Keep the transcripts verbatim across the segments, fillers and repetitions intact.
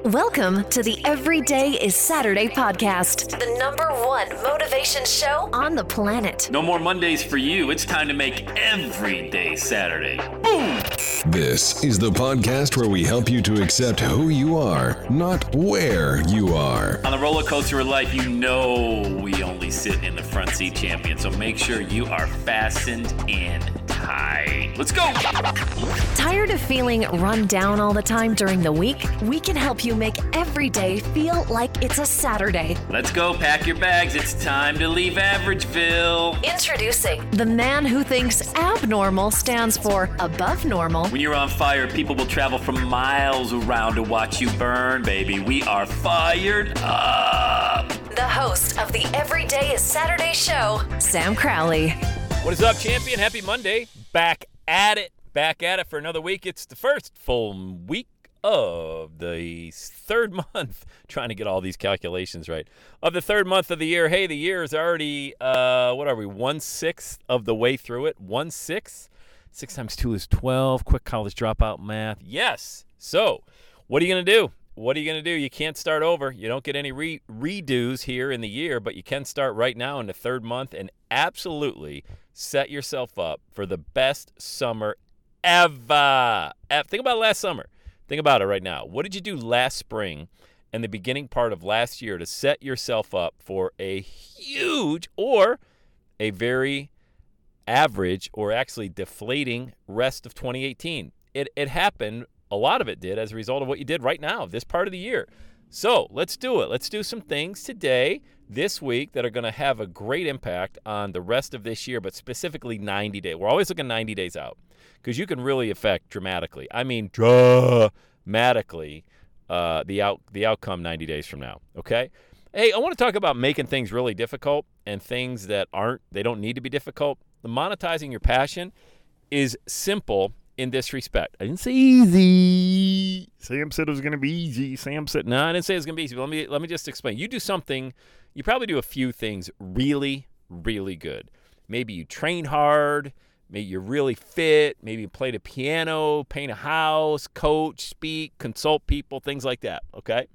Welcome to the Everyday is Saturday podcast, the number one motivation show on the planet. No more Mondays for you. It's time to make every day Saturday. Boom! This is the podcast where we help you to accept who you are, not where you are. On the roller coaster of life, you know we only sit in the front seat, champion. So make sure you are fastened in tight. Let's go! Tired of feeling run down all the time during the week? We can help you make every day feel like it's a Saturday. Let's go, pack your bags. It's time to leave Averageville. Introducing the man who thinks abnormal stands for above normal. When you're on fire, people will travel from miles around to watch you burn, baby. We are fired up. The host of the Everyday is Saturday show, Sam Crowley. What is up, champion? Happy Monday. Back at it. Back at it for another week. It's the first full week of the third month. Trying to get all these calculations right. Of the third month of the year. Hey, the year is already, uh, what are we, one-sixth of the way through it. One-sixth. Six times two is twelve. Quick college dropout math. Yes. So, what are you going to do? What are you going to do? You can't start over. You don't get any re- redos here in the year, but you can start right now in the third month and absolutely set yourself up for the best summer ever. Think about last summer. Think about it right now. What did you do last spring and the beginning part of last year to set yourself up for a huge or a very average or actually deflating rest of twenty eighteen? It it happened, a lot of it did, as a result of what you did right now, this part of the year. So let's do it. Let's do some things today, this week, that are going to have a great impact on the rest of this year, but specifically ninety days. We're always looking ninety days out because you can really affect dramatically. I mean, dramatically uh, the out the outcome ninety days from now, okay? Hey, I want to talk about making things really difficult and things that aren't, they don't need to be difficult. The monetizing your passion is simple in this respect. I didn't say easy. Sam said it was going to be easy. Sam said, no, I didn't say it was going to be easy. But let me let me just explain. You do something, you probably do a few things really, really good. Maybe you train hard. Maybe you're really fit. Maybe you play the piano, paint a house, coach, speak, consult people, things like that, okay?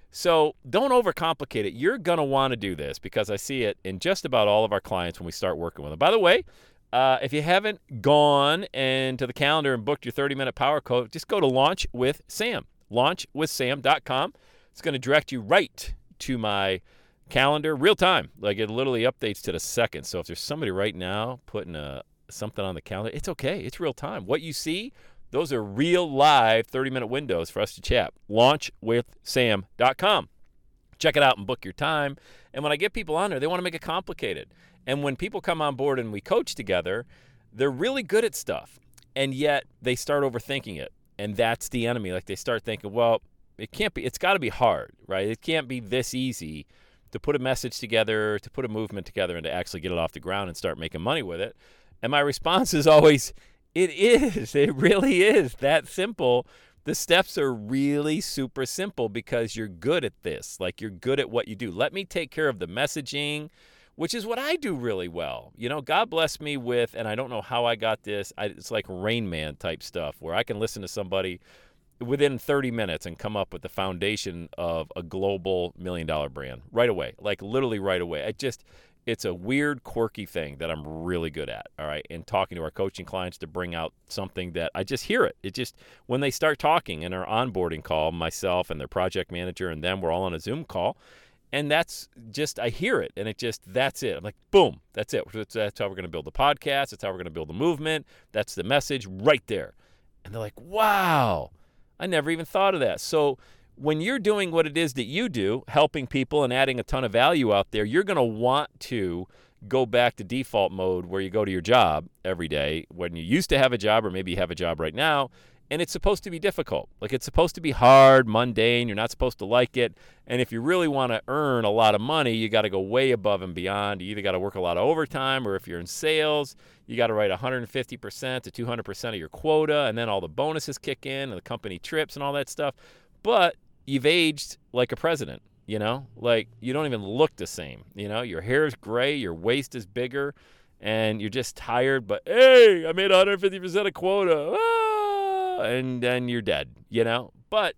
So don't overcomplicate it. You're going to want to do this because I see it in just about all of our clients when we start working with them. By the way, uh, if you haven't gone and to the calendar and booked your thirty-minute power coach, just go to Launch with Sam, launch with sam dot com. It's going to direct you right to my calendar, real time. Like it literally updates to the second. So if there's somebody right now putting a, something on the calendar, it's okay. It's real time. What you see, those are real live thirty-minute windows for us to chat. launch with sam dot com. Check it out and book your time. And when I get people on there, they want to make it complicated. And when people come on board and we coach together, they're really good at stuff. And yet they start overthinking it. And that's the enemy. Like they start thinking, well, it can't be, it's got to be hard, right? It can't be this easy to put a message together, to put a movement together, and to actually get it off the ground and start making money with it. And my response is always, it is. It really is that simple. The steps are really super simple because you're good at this. Like you're good at what you do. Let me take care of the messaging, which is what I do really well. You know, God bless me with, and I don't know how I got this, I, it's like Rain Man type stuff where I can listen to somebody within thirty minutes and come up with the foundation of a global million dollar brand right away. Like literally right away. I just... It's a weird, quirky thing that I'm really good at, all right, and talking to our coaching clients to bring out something that I just hear it. It just, when they start talking in our onboarding call, myself and their project manager and them, we're all on a Zoom call, and that's just, I hear it, and it just, that's it. I'm like, boom, that's it. That's how we're going to build the podcast. That's how we're going to build the movement. That's the message right there. And they're like, wow, I never even thought of that. So when you're doing what it is that you do, helping people and adding a ton of value out there, you're going to want to go back to default mode where you go to your job every day when you used to have a job, or maybe you have a job right now, and it's supposed to be difficult. Like it's supposed to be hard, mundane. You're not supposed to like it. And if you really want to earn a lot of money, you got to go way above and beyond. You either got to work a lot of overtime, or if you're in sales, you got to write one hundred fifty percent to two hundred percent of your quota, and then all the bonuses kick in and the company trips and all that stuff. But you've aged like a president, you know? Like, you don't even look the same, you know? Your hair is gray, your waist is bigger, and you're just tired, but, hey, I made one hundred fifty percent of quota, ah, and then you're dead, you know? But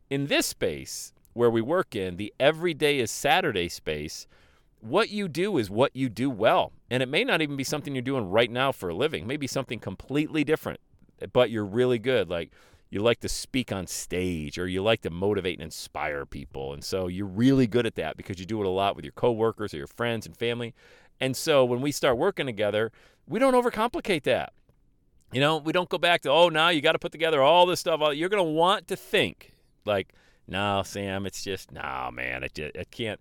in this space where we work in, the everyday is Saturday space, what you do is what you do well. And it may not even be something you're doing right now for a living. Maybe something completely different, but you're really good. Like you like to speak on stage, or you like to motivate and inspire people. And so you're really good at that because you do it a lot with your coworkers or your friends and family. And so when we start working together, we don't overcomplicate that. You know, we don't go back to, oh, now you got to put together all this stuff. You're going to want to think like, no, Sam, it's just, no, man, it, just, it can't.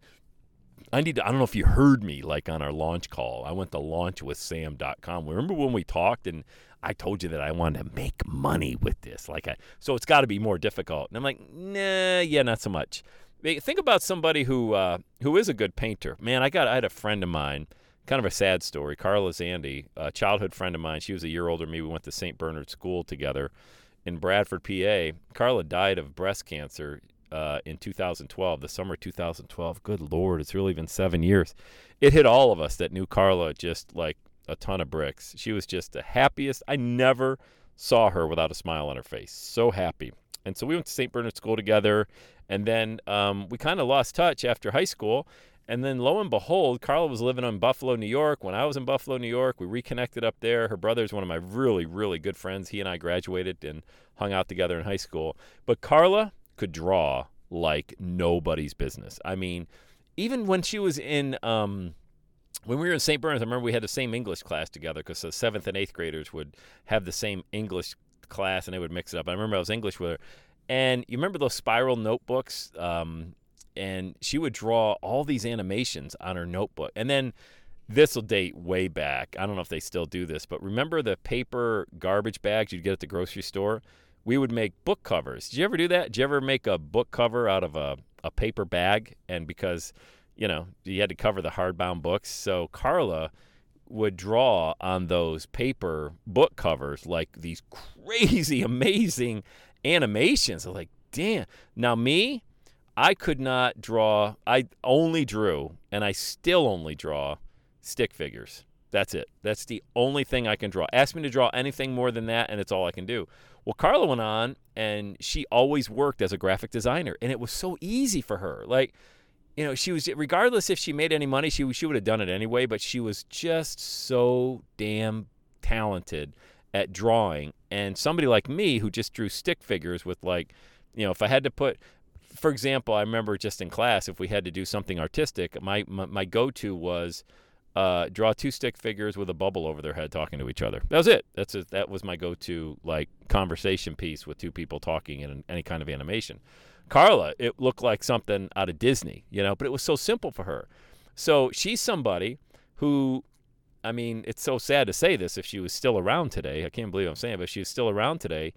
I need to, I don't know if you heard me like on our launch call. I went to launch with sam dot com. Remember when we talked and I told you that I wanted to make money with this? Like, I, so it's got to be more difficult. And I'm like, nah, yeah, not so much. Think about somebody who uh, who is a good painter. Man, I got I had a friend of mine, kind of a sad story, Carla Zandy, a childhood friend of mine. She was a year older than me. We went to Saint Bernard School together in Bradford, P A. Carla died of breast cancer uh, in two thousand twelve, the summer of two thousand twelve. Good Lord, it's really been seven years. It hit all of us that knew Carla just like a ton of bricks. She was just the happiest. I never saw her without a smile on her face. So happy. And so we went to Saint Bernard School together, and then um, we kind of lost touch after high school. And then lo and behold, Carla was living in Buffalo, New York. When I was in Buffalo, New York, we reconnected up there. Her brother's one of my really, really good friends. He and I graduated and hung out together in high school. But Carla could draw like nobody's business. I mean, even when she was in, um, when we were in Saint Bernard, I remember we had the same English class together because the seventh and eighth graders would have the same English class and they would mix it up. I remember I was English with her. And you remember those spiral notebooks? Um, and she would draw all these animations on her notebook. And then this will date way back. I don't know if they still do this, but remember the paper garbage bags you'd get at the grocery store? We would make book covers. Did you ever do that? Did you ever make a book cover out of a, a paper bag? And because, you know, you had to cover the hardbound books. So Carla would draw on those paper book covers like these crazy, amazing animations. I'm like, damn. Now me, I could not draw. I only drew, and I still only draw stick figures. That's it. That's the only thing I can draw. Ask me to draw anything more than that, and it's all I can do. Well, Carla went on, and she always worked as a graphic designer, and it was so easy for her. Like, you know, she was, regardless if she made any money, she, she would have done it anyway, but she was just so damn talented at drawing. And somebody like me who just drew stick figures with, like, you know, if I had to put, for example, I remember just in class, if we had to do something artistic, my my, my go-to was uh, draw two stick figures with a bubble over their head talking to each other. That was it. That's a, that was my go-to, like, conversation piece with two people talking in any kind of animation. Carla, it looked like something out of Disney, you know, but it was so simple for her. So she's somebody who, I mean, it's so sad to say this if she was still around today. I can't believe I'm saying it, but if she was still around today,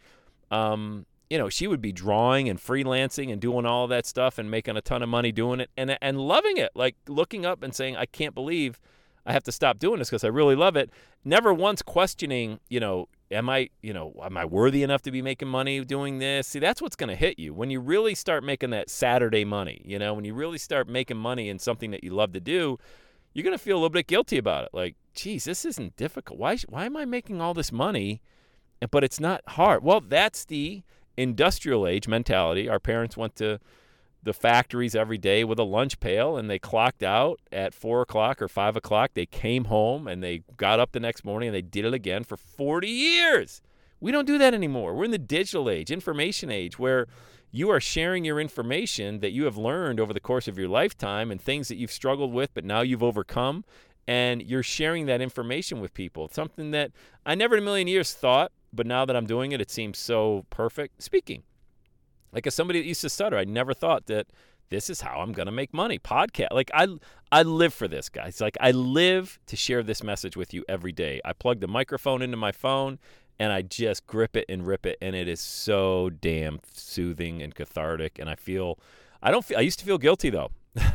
um, you know, she would be drawing and freelancing and doing all that stuff and making a ton of money doing it and and loving it, like looking up and saying, I can't believe I have to stop doing this because I really love it. Never once questioning, you know, am I, you know, am I worthy enough to be making money doing this? See, that's what's going to hit you when you really start making that Saturday money. You know, when you really start making money in something that you love to do, you're going to feel a little bit guilty about it. Like, geez, this isn't difficult. Why, why am I making all this money, but it's not hard? Well, that's the industrial age mentality. Our parents went to the factories every day with a lunch pail, and they clocked out at four o'clock or five o'clock. They came home, and they got up the next morning, and they did it again for forty years. We don't do that anymore. We're in the digital age, information age, where you are sharing your information that you have learned over the course of your lifetime and things that you've struggled with, but now you've overcome, and you're sharing that information with people. It's something that I never in a million years thought, but now that I'm doing it, it seems so perfect. Speaking. Like, as somebody that used to stutter, I never thought that this is how I'm going to make money. Podcast. Like, I I live for this, guys. Like, I live to share this message with you every day. I plug the microphone into my phone, and I just grip it and rip it, and it is so damn soothing and cathartic, and I feel, I don't feel, I used to feel guilty, though.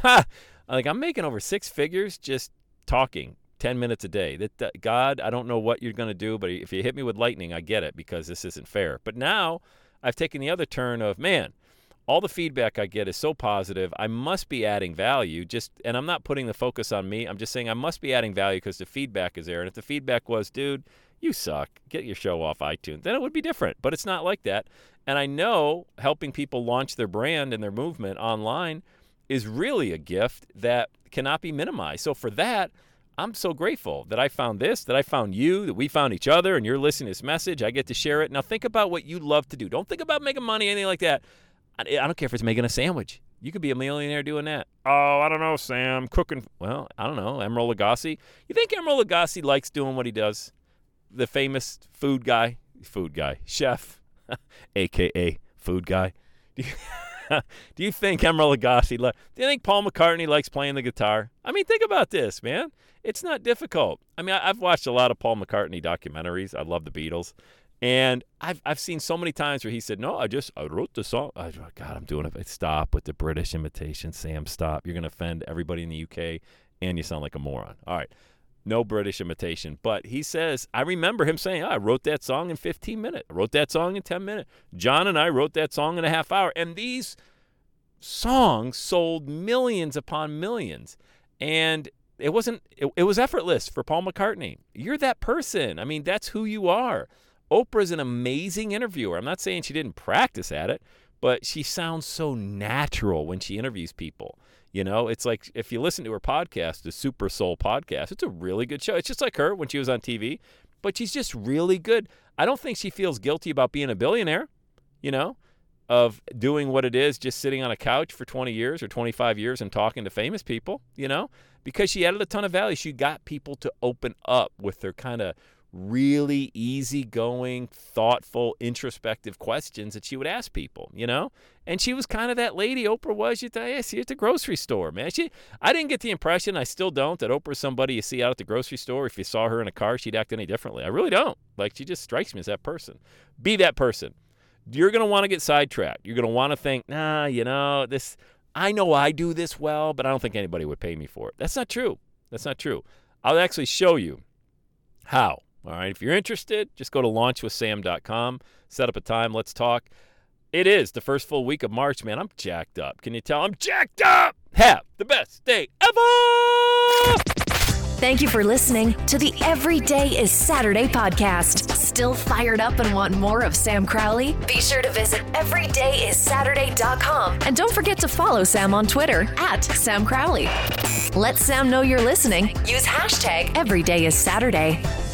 Like, I'm making over six figures just talking ten minutes a day. That, that God, I don't know what you're going to do, but if you hit me with lightning, I get it because this isn't fair. But now I've taken the other turn of, man, all the feedback I get is so positive. I must be adding value. Just, and I'm not putting the focus on me. I'm just saying I must be adding value because the feedback is there. And if the feedback was, dude, you suck. Get your show off iTunes. Then it would be different. But it's not like that. And I know helping people launch their brand and their movement online is really a gift that cannot be minimized. So for that, I'm so grateful that I found this, that I found you, that we found each other, and you're listening to this message. I get to share it. Now think about what you love to do. Don't think about making money, anything like that. I don't care if it's making a sandwich. You could be a millionaire doing that. Oh, I don't know, Sam. Cooking. Well, I don't know. Emeril Lagasse. You think Emeril Lagasse likes doing what he does? The famous food guy. Food guy. Chef. A K A food guy. Do you, do you think Emeril Lagasse, li- do you think Paul McCartney likes playing the guitar? I mean, think about this, man. It's not difficult. I mean, I, I've watched a lot of Paul McCartney documentaries. I love the Beatles. And I've I've seen so many times where he said, no, I just, I wrote the song. I, God, I'm doing it. Stop with the British imitation, Sam, stop. You're going to offend everybody in the U K, and you sound like a moron. All right. No British imitation. But he says, I remember him saying, oh, I wrote that song in fifteen minutes. I wrote that song in ten minutes. John and I wrote that song in a half hour. And these songs sold millions upon millions. And it wasn't, it, it was effortless for Paul McCartney. You're that person. I mean, that's who you are. Oprah's an amazing interviewer. I'm not saying she didn't practice at it, but she sounds so natural when she interviews people. You know, it's like if you listen to her podcast, the Super Soul podcast, it's a really good show. It's just like her when she was on T V, but she's just really good. I don't think she feels guilty about being a billionaire, you know, of doing what it is, just sitting on a couch for twenty years or twenty-five years and talking to famous people, you know, because she added a ton of value. She got people to open up with their kind of really easygoing, thoughtful, introspective questions that she would ask people, you know? And she was kind of that lady Oprah was. You thought, yeah, see her at the grocery store, man. She, I didn't get the impression, I still don't, that Oprah's somebody you see out at the grocery store. If you saw her in a car, she'd act any differently. I really don't. Like, she just strikes me as that person. Be that person. You're going to want to get sidetracked. You're going to want to think, nah, you know, this, I know I do this well, but I don't think anybody would pay me for it. That's not true. That's not true. I'll actually show you how. All right, if you're interested, just go to launch with sam dot com, set up a time, let's talk. It is the first full week of March, man. I'm jacked up. Can you tell I'm jacked up? Have the best day ever! Thank you for listening to the Every Day is Saturday podcast. Still fired up and want more of Sam Crowley? Be sure to visit every day is saturday dot com. And don't forget to follow Sam on Twitter at Sam Crowley. Let Sam know you're listening. Use hashtag Every Day is Saturday.